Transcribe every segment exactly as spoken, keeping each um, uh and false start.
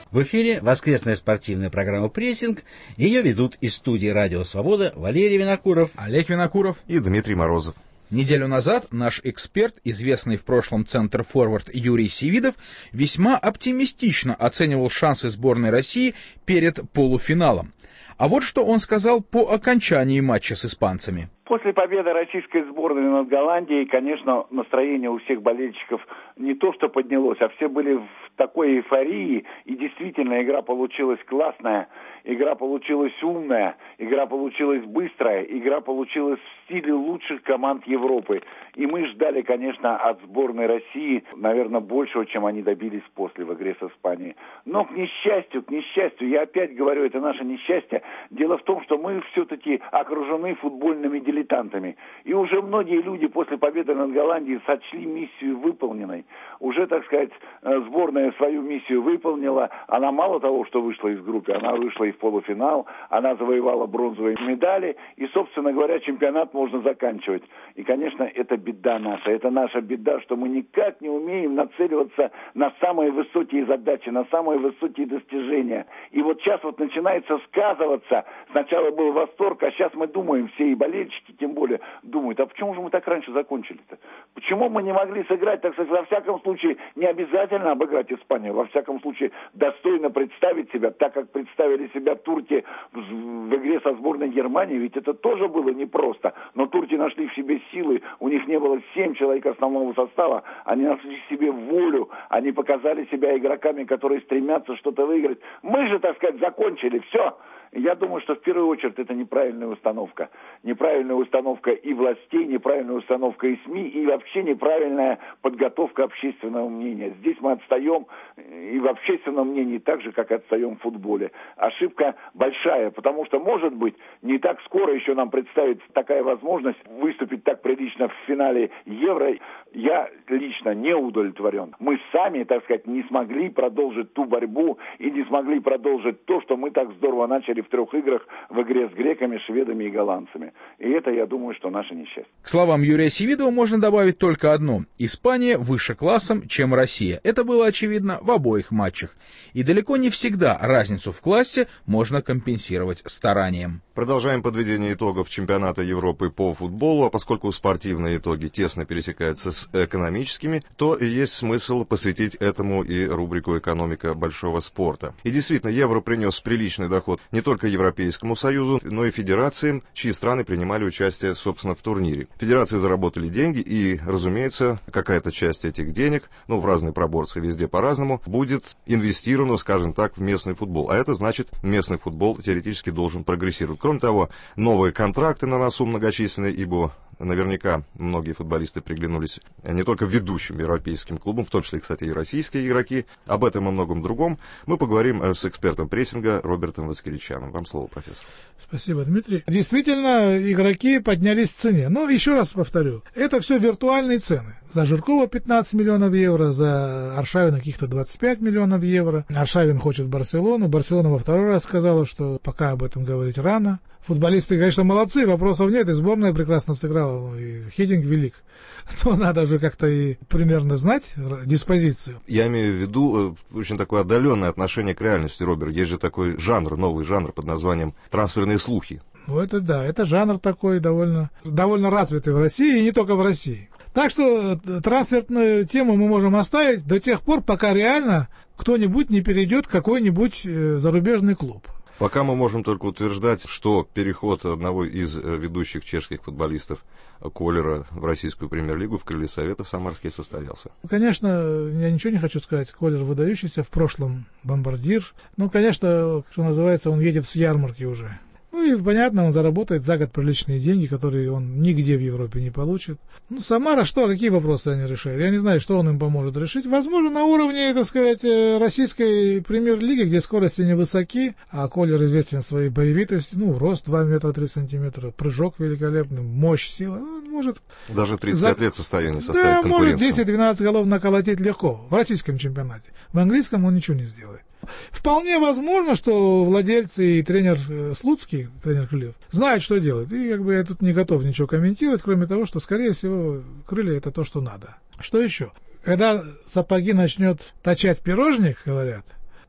В эфире воскресная спортивная программа «Прессинг». Ее ведут из студии «Радио Свобода» Валерий Винокуров, Олег Винокуров и Дмитрий Морозов. Неделю назад наш эксперт, известный в прошлом центр-форвард Юрий Севидов, весьма оптимистично оценивал шансы сборной России перед полуфиналом. А вот что он сказал по окончании матча с испанцами. После победы российской сборной над Голландией, конечно, настроение у всех болельщиков не то что поднялось, а все были в такой эйфории. И действительно, игра получилась классная, игра получилась умная, игра получилась быстрая, игра получилась в стиле лучших команд Европы. И мы ждали, конечно, от сборной России, наверное, большего, чем они добились после в игре с Испанией. Но к несчастью, к несчастью, я опять говорю, это наше несчастье. Дело в том, что мы все-таки окружены футбольными дилетантами. И уже многие люди после победы над Голландией сочли миссию выполненной. Уже, так сказать, сборная свою миссию выполнила. Она мало того, что вышла из группы, она вышла и в полуфинал, она завоевала бронзовые медали. И, собственно говоря, чемпионат можно заканчивать. И, конечно, это беда наша. Это наша беда, что мы никак не умеем нацеливаться на самые высокие задачи, на самые высокие достижения. И вот сейчас вот начинается сказываться. Сначала был восторг, а сейчас мы думаем, все и болельщики, тем более, думают, а почему же мы так раньше закончили-то? Почему мы не могли сыграть, так сказать, во всяком случае, не обязательно обыграть Испанию, во всяком случае, достойно представить себя, так как представили себя турки в, в игре со сборной Германии, ведь это тоже было непросто. Но турки нашли в себе силы, у них не было семь человек основного состава, они нашли в себе волю, они показали себя игроками, которые стремятся что-то выиграть. Мы же, так сказать, закончили, все. Я думаю, что в первую очередь это неправильная установка. Неправильная установка и властей, неправильная установка и СМИ, и вообще неправильная подготовка общественного мнения. Здесь мы отстаем и в общественном мнении так же, как отстаем в футболе. Ошибка большая, потому что, может быть, не так скоро еще нам представит такая возможность выступить так прилично в финале Евро. Я лично не удовлетворен. Мы сами, так сказать, не смогли продолжить ту борьбу и не смогли продолжить то, что мы так здорово начали в трех играх в игре с греками, шведами и голландцами. И это, я думаю, что наше несчастье. К словам Юрия Севидова можно добавить только одно. Испания выше классом, чем Россия. Это было очевидно в обоих матчах. И далеко не всегда разницу в классе можно компенсировать старанием. Продолжаем подведение итогов чемпионата Европы по футболу, а поскольку спортивные итоги тесно пересекаются с экономическими, то есть смысл посвятить этому и рубрику «Экономика большого спорта». И действительно, Евро принес приличный доход не только Европейскому Союзу, но и федерациям, чьи страны принимали участие, собственно, в турнире. Федерации заработали деньги, и, разумеется, какая-то часть этих денег, ну, в разной пропорции, везде по-разному, будет инвестирована, скажем так, в местный футбол. А это значит, местный футбол теоретически должен прогрессировать. Кроме того, новые контракты на носу многочисленные, ибо наверняка многие футболисты приглянулись не только ведущим европейским клубам, в том числе, кстати, и российские игроки. Об этом и многом другом мы поговорим с экспертом прессинга Робертом Воскеричаном. Вам слово, профессор. Спасибо, Дмитрий. Действительно, игроки поднялись в цене. Но еще раз повторю, это все виртуальные цены. За Жиркова пятнадцать миллионов евро, за Аршавина каких-то двадцать пять миллионов евро. Аршавин хочет Барселону. Барселона во второй раз сказала, что пока об этом говорить рано. Футболисты, конечно, молодцы, вопросов нет, и сборная прекрасно сыграла, и хединг велик. Но надо же как-то и примерно знать диспозицию. Я имею в виду очень такое отдаленное отношение к реальности, Роберт. Есть же такой жанр, новый жанр под названием «трансферные слухи». Ну это да, это жанр такой довольно, довольно развитый в России, и не только в России. Так что трансферную тему мы можем оставить до тех пор, пока реально кто-нибудь не перейдет в какой-нибудь зарубежный клуб. Пока мы можем только утверждать, что переход одного из ведущих чешских футболистов Колера в российскую премьер-лигу в крылья Советов Самарские состоялся. Конечно, я ничего не хочу сказать. Колер выдающийся, в прошлом бомбардир. Ну, конечно, что называется, он едет с ярмарки уже. Ну и понятно, он заработает за год приличные деньги, которые он нигде в Европе не получит. Ну, Самара что, какие вопросы они решают? Я не знаю, что он им поможет решить. Возможно, на уровне, так сказать, российской премьер-лиги, где скорости невысоки, а Колер известен своей боевитостью, ну, рост два метра три сантиметра, прыжок великолепный, мощь, сила. Он может... Даже тридцать пять за... лет в состоянии составить да, конкуренцию. Да, может десять-двенадцать голов наколотить легко в российском чемпионате. В английском он ничего не сделает. Вполне возможно, что владельцы и тренер Слуцкий, тренер Крыльев, знают, что делать. И как бы я тут не готов ничего комментировать, кроме того, что, скорее всего, крылья — это то, что надо. Что еще? Когда сапоги начнет точать пирожник, говорят,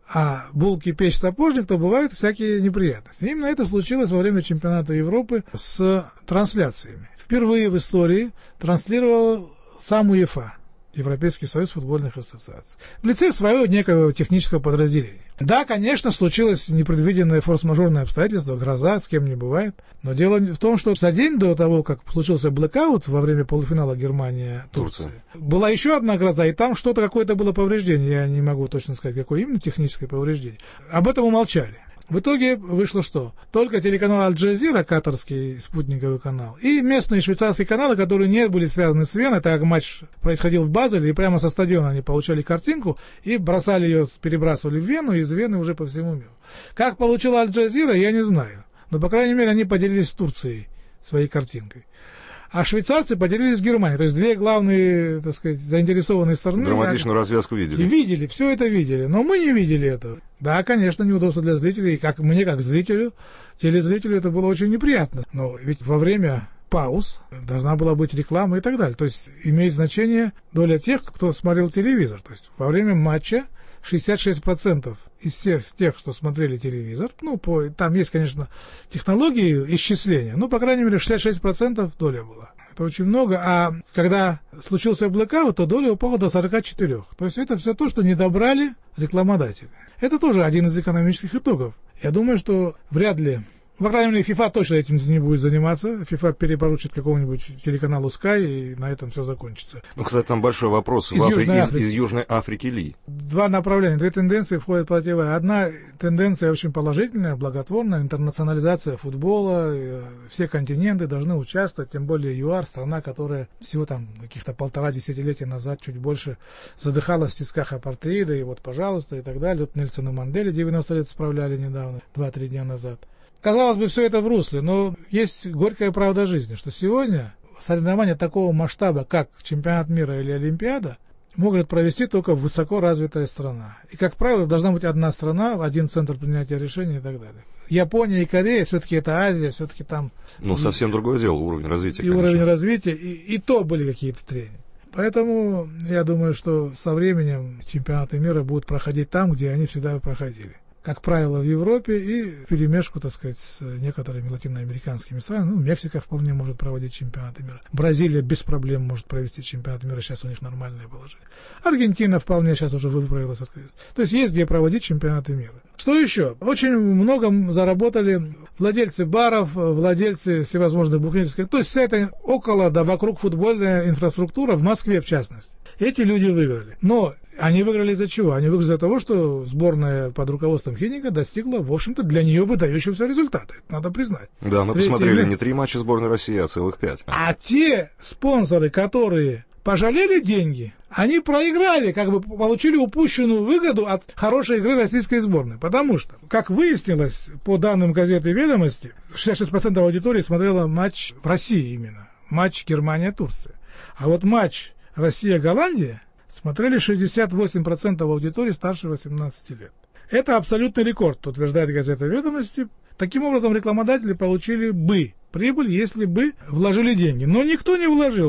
а булки печь сапожник, то бывают всякие неприятности. Именно это случилось во время чемпионата Европы с трансляциями. Впервые в истории транслировал сам УЕФА, Европейский союз футбольных ассоциаций, в лице своего некого технического подразделения. Да, конечно, случилось непредвиденное форс-мажорное обстоятельство, гроза, с кем не бывает. Но дело в том, что за день до того, как случился блэкаут во время полуфинала Германия-Турция, была еще одна гроза, и там что-то, какое-то было повреждение. Я не могу точно сказать, какое именно техническое повреждение. Об этом умолчали. В итоге вышло что? Только телеканал Аль-Джазира, катарский спутниковый канал, и местные швейцарские каналы, которые не были связаны с Веной, так как матч происходил в Базеле, и прямо со стадиона они получали картинку и бросали ее, перебрасывали в Вену, и из Вены уже по всему миру. Как получила Аль-Джазира, я не знаю. Но, по крайней мере, они поделились с Турцией своей картинкой. А швейцарцы поделились с Германией. То есть две главные, так сказать, заинтересованные стороны. Драматичную развязку видели. И видели, все это видели. Но мы не видели этого. Да, конечно, неудобство для зрителей. И как мне, как зрителю, телезрителю это было очень неприятно. Но ведь во время пауз должна была быть реклама и так далее. То есть имеет значение доля тех, кто смотрел телевизор. То есть во время матча шестьдесят шесть процентов из всех тех, что смотрели телевизор, ну, по, там есть, конечно, технологии исчисления, но, по крайней мере, шестьдесят шесть процентов доля была. Это очень много, а когда случился блэкаут, то доля упала до сорок четыре. То есть это все то, что не добрали рекламодатели. Это тоже один из экономических итогов. Я думаю, что вряд ли... По крайней мере, FIFA точно этим не будет заниматься. FIFA перепоручит какому-нибудь телеканалу Sky, и на этом все закончится. Ну, кстати, там большой вопрос. Из, в Афри... Южной, из, из Южной Африки ли? Два направления, две тенденции входят противоположные. Одна тенденция очень положительная, благотворная, интернационализация футбола. Все континенты должны участвовать, тем более ЮАР, страна, которая всего там каких-то полтора десятилетия назад, чуть больше, задыхалась в тисках апартеида, и вот, пожалуйста, и так далее. Вот Нельсону Манделе девяносто лет справляли недавно, два-три дня назад. Казалось бы, все это в русле, но есть горькая правда жизни, что сегодня соревнования такого масштаба, как чемпионат мира или Олимпиада, могут провести только высоко развитая страна. И, как правило, должна быть одна страна, один центр принятия решений и так далее. Япония и Корея, все-таки это Азия, все-таки там... Ну, и, совсем другое дело, уровень развития, И конечно. уровень развития, и, и то были какие-то трения. Поэтому я думаю, что со временем чемпионаты мира будут проходить там, где они всегда проходили. Как правило, в Европе и вперемешку, так сказать, с некоторыми латиноамериканскими странами. Ну, Мексика вполне может проводить чемпионаты мира. Бразилия без проблем может провести чемпионат мира, сейчас у них нормальное положение. Аргентина вполне сейчас уже выправилась. То есть есть где проводить чемпионаты мира. Что еще? Очень много заработали владельцы баров, владельцы всевозможных букмекерских. То есть вся эта около, да вокруг футбольная инфраструктура, в Москве в частности. Эти люди выиграли. Но они выиграли из-за чего? Они выиграли из-за того, что сборная под руководством Хинника достигла, в общем-то, для нее выдающегося результата. Это надо признать. Да, мы Третье посмотрели место. не три матча сборной России, а целых пять. А те спонсоры, которые пожалели деньги, они проиграли, как бы получили упущенную выгоду от хорошей игры российской сборной. Потому что, как выяснилось, по данным газеты «Ведомости», шестьдесят шесть процентов аудитории смотрела матч в России именно. Матч Германия-Турция. А вот матч Россия-Голландия смотрели шестьдесят восемь процентов аудитории старше восемнадцати лет. Это абсолютный рекорд, утверждает газета «Ведомости». Таким образом, рекламодатели получили бы прибыль, если бы вложили деньги. Но никто не вложил.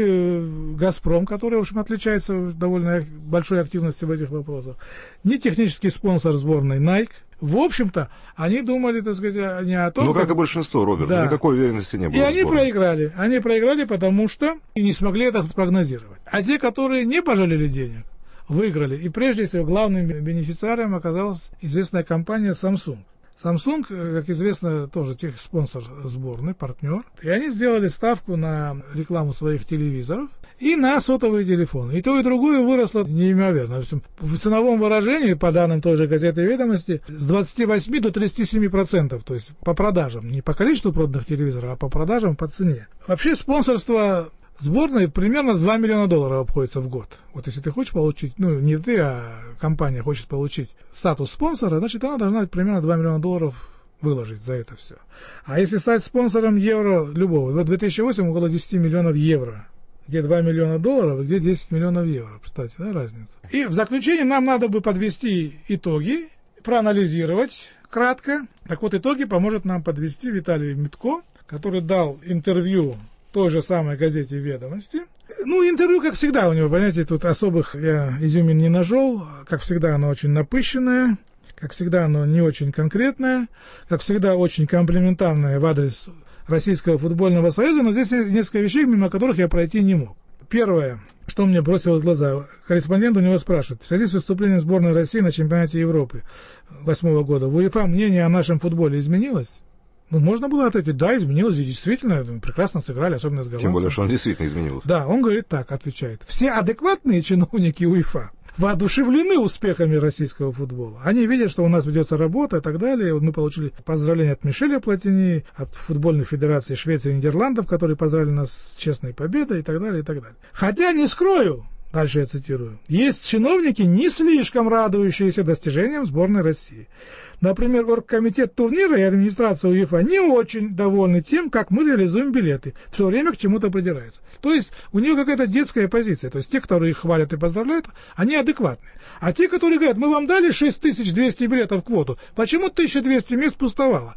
Ни «Газпром», который, в общем, отличается довольно большой активностью в этих вопросах, ни технический спонсор сборной Nike. В общем-то, они думали, так сказать, не о том... Ну, как и большинство, Роберт, да. Никакой уверенности не было. И они проиграли. Они проиграли, потому что и не смогли это спрогнозировать. А те, которые не пожалели денег, выиграли. И прежде всего главным бенефициаром оказалась известная компания Samsung. Samsung, как известно, тоже тех спонсор сборной, партнер. И они сделали ставку на рекламу своих телевизоров и на сотовые телефоны. И то, и другое выросло неимоверно. В ценовом выражении, по данным той же газеты «Ведомости», с двадцати восьми до тридцати семи процентов, то есть по продажам. Не по количеству проданных телевизоров, а по продажам, по цене. Вообще спонсорство сборной примерно два миллиона долларов обходится в год. Вот если ты хочешь получить, ну не ты, а компания хочет получить статус спонсора, значит она должна примерно два миллиона долларов выложить за это все. А если стать спонсором евро любого, в две тысячи восьмом около десяти миллионов евро. Где два миллиона долларов, где десять миллионов евро. Кстати, да, разница. И в заключение нам надо бы подвести итоги, проанализировать кратко. Так вот, итоги поможет нам подвести Виталий Митко, который дал интервью той же самой газете «Ведомости». Ну, интервью, как всегда, у него, понимаете, тут особых я изюмин не нажел. Как всегда, оно очень напыщенное, как всегда, оно не очень конкретное, как всегда, очень комплиментарное в адрес Российского футбольного союза, но здесь есть несколько вещей, мимо которых я пройти не мог. Первое, что мне бросилось в глаза, корреспондент у него спрашивает: в связи с выступлением сборной России на чемпионате Европы восьмого года, в УЕФА мнение о нашем футболе изменилось? Ну, можно было ответить: да, изменилось, и действительно, прекрасно сыграли, особенно с голландцами. Тем более, что он действительно изменился. Да, он говорит так, отвечает: все адекватные чиновники УЕФА воодушевлены успехами российского футбола. Они видят, что у нас ведется работа и так далее. Вот мы получили поздравления от Мишеля Платини, от футбольной федерации Швеции и Нидерландов, которые поздравили нас с честной победой и так далее, и так далее. Хотя, не скрою, дальше я цитирую, есть чиновники, не слишком радующиеся достижениям сборной России. Например, оргкомитет турнира и администрация УЕФА не очень довольны тем, как мы реализуем билеты. Все время к чему-то придираются. То есть у нее какая-то детская позиция. То есть те, которые их хвалят и поздравляют, они адекватные. А те, которые говорят: мы вам дали шесть тысяч двести билетов в квоту, почему тысяча двести мест пустовало?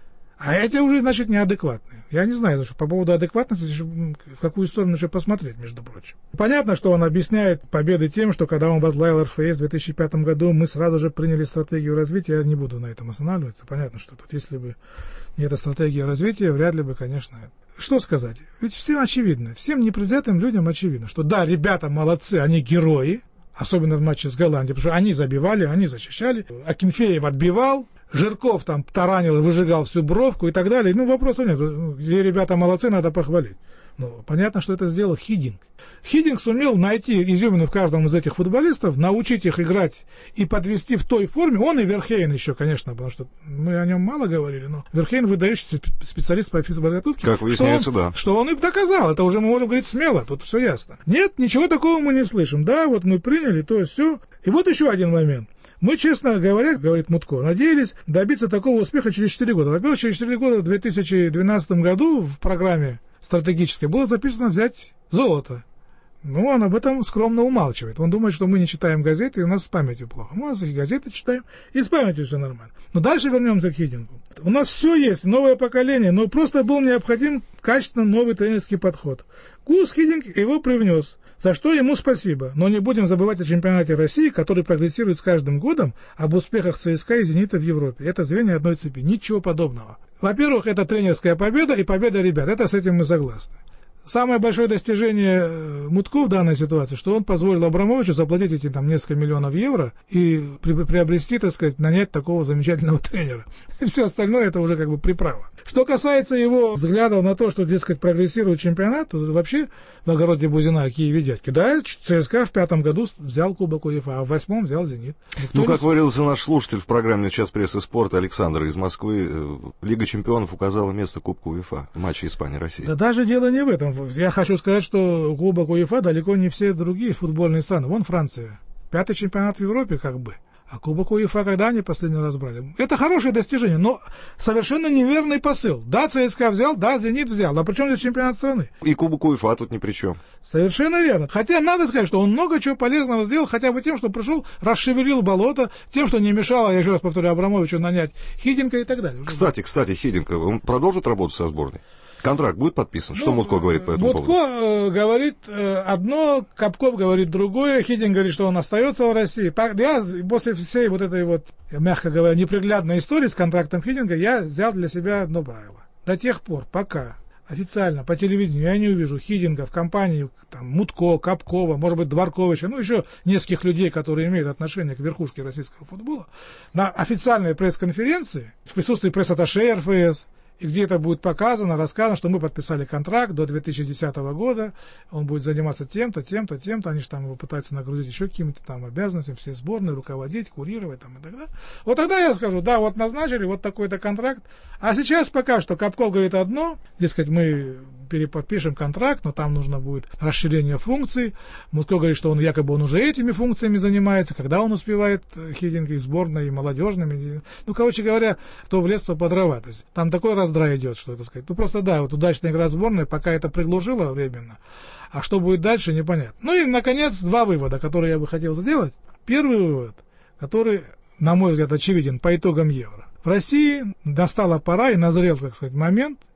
А эти уже, значит, неадекватные. Я не знаю, по поводу адекватности, в какую сторону еще посмотреть, между прочим. Понятно, что он объясняет победы тем, что когда он возглавил эр эф эс в две тысячи пятом году, мы сразу же приняли стратегию развития. Я не буду на этом останавливаться. Понятно, что тут, если бы не эта стратегия развития, вряд ли бы, конечно... Что сказать? Ведь всем очевидно, всем непредвзятым людям очевидно, что да, ребята молодцы, они герои, особенно в матче с Голландией, потому что они забивали, они защищали, Акинфеев отбивал, Жирков там таранил и выжигал всю бровку и так далее. Ну, вопросов нет. Где ребята молодцы, надо похвалить. Ну, понятно, что это сделал Хидинг. Хидинг сумел найти изюмину в каждом из этих футболистов, научить их играть и подвести в той форме. Он и Верхейн еще, конечно, потому что мы о нем мало говорили, но Верхейн выдающийся специалист по физподготовке. Как выясняется, что он, да. Что он и доказал. Это уже мы можем говорить смело, тут все ясно. Нет, ничего такого мы не слышим. Да, вот мы приняли, то есть все. И вот еще один момент. Мы, честно говоря, говорит Мутко, надеялись добиться такого успеха через четыре года. Во-первых, через четыре года в две тысячи двенадцатом году в программе стратегической было записано взять золото. Ну, он об этом скромно умалчивает. Он думает, что мы не читаем газеты, и у нас с памятью плохо. Мы у нас и газеты читаем, и с памятью все нормально. Но дальше вернемся к Хидингу. У нас все есть, новое поколение, но просто был необходим качественно новый тренерский подход. Гус Хидинг его привнес, за что ему спасибо. Но не будем забывать о чемпионате России, который прогрессирует с каждым годом, об успехах ЦСКА и Зенита в Европе. Это звенья одной цепи. Ничего подобного. Во-первых, это тренерская победа и победа ребят. Это с этим мы согласны. Самое большое достижение Мутко в данной ситуации, что он позволил Абрамовичу заплатить эти там несколько миллионов евро и при, приобрести, так сказать, нанять такого замечательного тренера. И все остальное это уже как бы приправа. Что касается его взглядов на то, что, дескать, прогрессирует чемпионат, то вообще в огороде Бузина Киеве дядьки. Да, ЦСКА в пятом году взял Кубок УЕФА, а в восьмом взял Зенит. Никто ну, не... как выразился наш слушатель в программе «Час прессы и спорта» Александр из Москвы, Лига чемпионов указала место Кубка УЕФА в матче Испания-Россия. Да даже дело не в этом. Я хочу сказать, что Кубок УЕФА далеко не все другие футбольные страны. Вон Франция. Пятый чемпионат в Европе как бы. А Кубок УЕФА когда они последний раз брали? Это хорошее достижение, но совершенно неверный посыл. Да, ЦСКА взял, да, Зенит взял. А при чем здесь чемпионат страны? И Кубок УЕФА тут ни при чем. Совершенно верно. Хотя надо сказать, что он много чего полезного сделал, хотя бы тем, что пришел, расшевелил болото, тем, что не мешало, я еще раз повторю, Абрамовичу нанять Хидинга и так далее. Кстати, кстати, Хидинг, он продолжит работать со сборной? Контракт будет подписан? Что ну, Мутко говорит по этому Мутко поводу? Мутко говорит одно, Капков говорит другое, Хидинг говорит, что он остается в России. Я после всей вот этой вот, мягко говоря, неприглядной истории с контрактом Хидинга, я взял для себя одно правило. До тех пор, пока официально по телевидению я не увижу Хидинга в компании там, Мутко, Капкова, может быть, Дворковича, ну, еще нескольких людей, которые имеют отношение к верхушке российского футбола, на официальной пресс-конференции, в присутствии пресс-атташе эр эф эс, и где это будет показано, рассказано, что мы подписали контракт до две тысячи десятого года, он будет заниматься тем-то, тем-то, тем-то, они же там его пытаются нагрузить еще какими-то там обязанностями, все сборные, руководить, курировать там и так далее. Вот тогда я скажу, да, вот назначили, вот такой-то контракт, а сейчас пока что Капков говорит одно, дескать, мы переподпишем контракт, но там нужно будет расширение функций. Мутко говорит, что он якобы он уже этими функциями занимается, когда он успевает Хидинг и сборной, и молодежными. Ну, короче говоря, кто в лес, то по дрова. То есть, там такой раздрай идет, что это сказать. Ну, просто да, вот удачная игра сборной, пока это приглушило временно, а что будет дальше, непонятно. Ну и, наконец, два вывода, которые я бы хотел сделать. Первый вывод, который, на мой взгляд, очевиден по итогам Евро. В России настала пора и назрел, так сказать, момент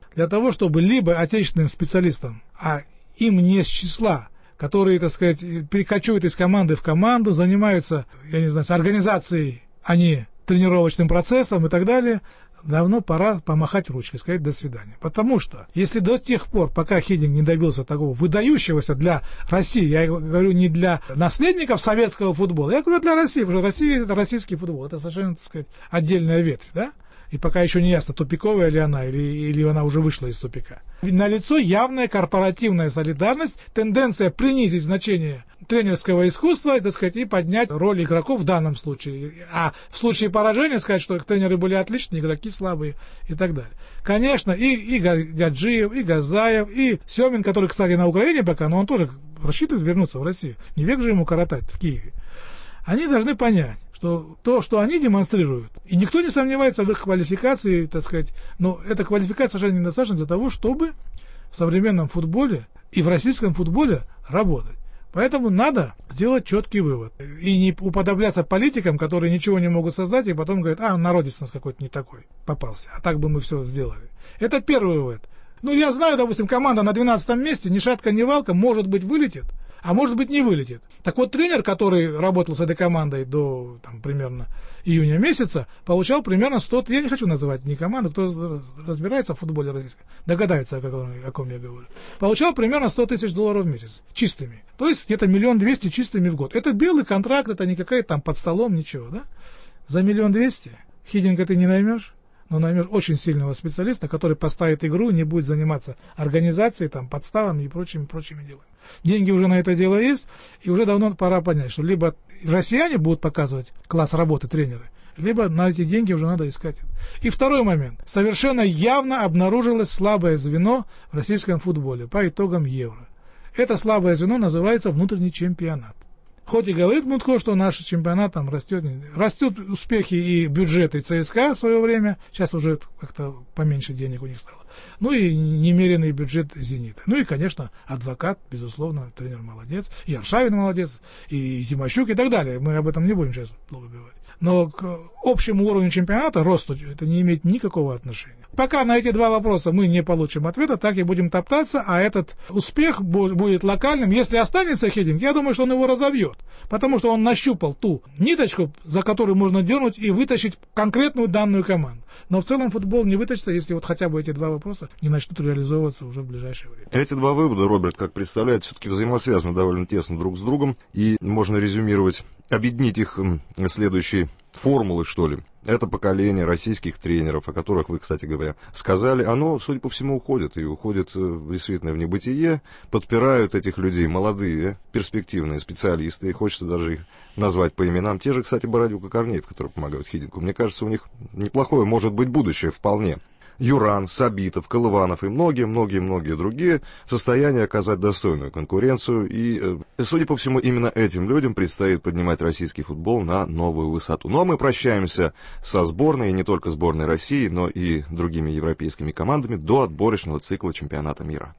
для того, чтобы либо отечественным специалистам, а им не с числа, которые, так сказать, перекочуют из команды в команду, занимаются, я не знаю, с организацией, а не тренировочным процессом и так далее, давно пора помахать ручкой, сказать «до свидания». Потому что, если до тех пор, пока Хидинг не добился такого выдающегося для России, я говорю не для наследников советского футбола, я говорю для России, потому что Россия – это российский футбол, это совершенно, так сказать, отдельная ветвь, да? И пока еще не ясно, тупиковая ли она, или, или она уже вышла из тупика. Налицо явная корпоративная солидарность, тенденция принизить значение тренерского искусства, так сказать, и поднять роль игроков в данном случае. А в случае поражения сказать, что тренеры были отличные, игроки слабые и так далее. Конечно, и, и Гаджиев, и Газаев, и Семин, который, кстати, на Украине пока, но он тоже рассчитывает вернуться в Россию. Не век же ему коротать в Киеве. Они должны понять, что то, что они демонстрируют, и никто не сомневается в их квалификации, так сказать, но эта квалификация совершенно недостаточна для того, чтобы в современном футболе и в российском футболе работать. Поэтому надо сделать четкий вывод. И не уподобляться политикам, которые ничего не могут создать, и потом говорят, а, народец у нас какой-то не такой попался, а так бы мы все сделали. Это первый вывод. Ну, я знаю, допустим, команда на двенадцатом месте, ни шатка, ни валка, может быть, вылетит, а может быть, не вылетит. Так вот, тренер, который работал с этой командой до, там, примерно июня месяца, получал примерно сто... Я не хочу называть ни команду, кто разбирается в футболе российском, догадается, о каком, о ком я говорю. Получал примерно сто тысяч долларов в месяц, чистыми. То есть, где-то миллион двести чистыми в год. Это белый контракт, это не какая-то там под столом, ничего, да? За миллион двести Хидинга ты не наймешь, но наймешь очень сильного специалиста, который поставит игру, не будет заниматься организацией, там, подставами и прочими, прочими делами. Деньги уже на это дело есть, и уже давно пора понять, что либо россияне будут показывать класс работы тренеры, либо на эти деньги уже надо искать. И второй момент. Совершенно явно обнаружилось слабое звено в российском футболе по итогам Евро. Это слабое звено называется внутренний чемпионат. Хоть и говорит Мутко, что наш чемпионат там растет, растут успехи и бюджеты ЦСКА в свое время, сейчас уже как-то поменьше денег у них стало. Ну и немеренный бюджет «Зенита». Ну и, конечно, Адвокат, безусловно, тренер молодец, и Аршавин молодец, и Зимощук и так далее. Мы об этом не будем сейчас долго говорить. Но к общему уровню чемпионата, росту, это не имеет никакого отношения. Пока на эти два вопроса мы не получим ответа, так и будем топтаться, а этот успех будет локальным. Если останется Хидинг, я думаю, что он его разовьет, потому что он нащупал ту ниточку, за которую можно дернуть и вытащить конкретную данную команду. Но в целом футбол не вытащится, если вот хотя бы эти два вопроса не начнут реализовываться уже в ближайшее время. Эти два вывода, Роберт, как представляет, все-таки взаимосвязаны довольно тесно друг с другом, и можно резюмировать, объединить их следующей формулой, что ли. Это поколение российских тренеров, о которых вы, кстати говоря, сказали, оно, судя по всему, уходит, и уходит действительно в небытие, подпирают этих людей молодые, перспективные специалисты, и хочется даже их назвать по именам. Те же, кстати, Бородюк и Корнеев, которые помогают Хидингу. Мне кажется, у них неплохое может быть будущее вполне. Юран, Сабитов, Колыванов и многие-многие-многие другие в состоянии оказать достойную конкуренцию. И, судя по всему, именно этим людям предстоит поднимать российский футбол на новую высоту. Ну а мы прощаемся со сборной, и не только сборной России, но и другими европейскими командами до отборочного цикла чемпионата мира.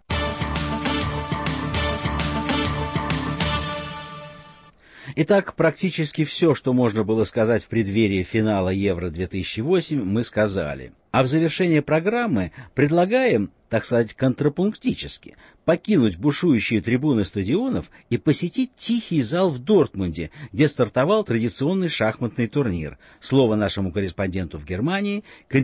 Итак, практически все, что можно было сказать в преддверии финала Евро-две тысячи восемь, мы сказали. А в завершение программы предлагаем, так сказать, контрапунктически, покинуть бушующие трибуны стадионов и посетить тихий зал в Дортмунде, где стартовал традиционный шахматный турнир. Слово нашему корреспонденту в Германии,